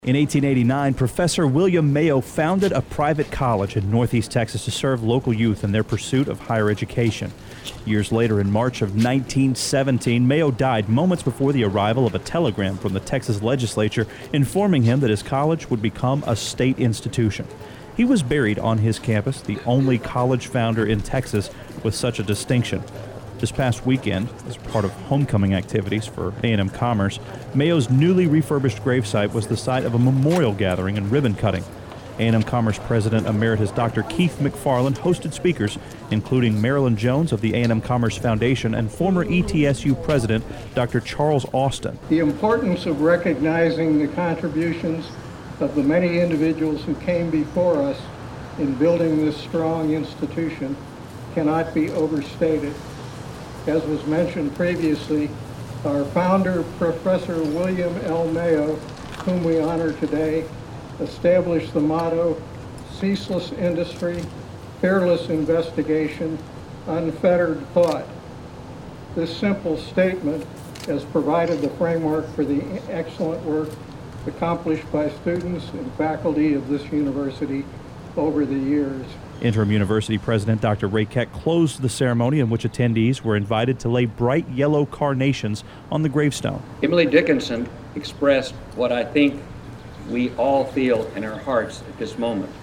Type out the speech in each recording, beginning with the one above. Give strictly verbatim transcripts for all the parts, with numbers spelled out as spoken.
In eighteen eighty-nine, Professor William Mayo founded a private college in Northeast Texas to serve local youth in their pursuit of higher education. Years later, in March of nineteen seventeen, Mayo died moments before the arrival of a telegram from the Texas legislature informing him that his college would become a state institution. He was buried on his campus, the only college founder in Texas with such a distinction. This past weekend, as part of homecoming activities for A and M Commerce, Mayo's newly refurbished gravesite was the site of a memorial gathering and ribbon cutting. A and M Commerce President Emeritus Doctor Keith McFarland hosted speakers, including Marilyn Jones of the A and M Commerce Foundation and former E T S U President Doctor Charles Austin. The importance of recognizing the contributions of the many individuals who came before us in building this strong institution cannot be overstated. As was mentioned previously, our founder, Professor William L. Mayo, whom we honor today, established the motto, ceaseless industry, fearless investigation, unfettered thought. This simple statement has provided the framework for the excellent work accomplished by students and faculty of this university over the years. Interim University President Doctor Ray Keck closed the ceremony in which attendees were invited to lay bright yellow carnations on the gravestone. Emily Dickinson expressed what I think we all feel in our hearts at this moment.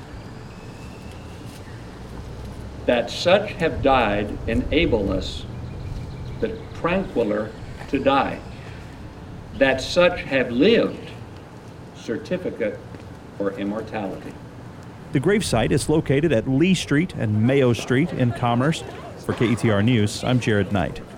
That such have died enable us, the tranquiler, to die. That such have lived, certificate for immortality. The gravesite is located at Lee Street and Mayo Street in Commerce. For K E T R News, I'm Jared Knight.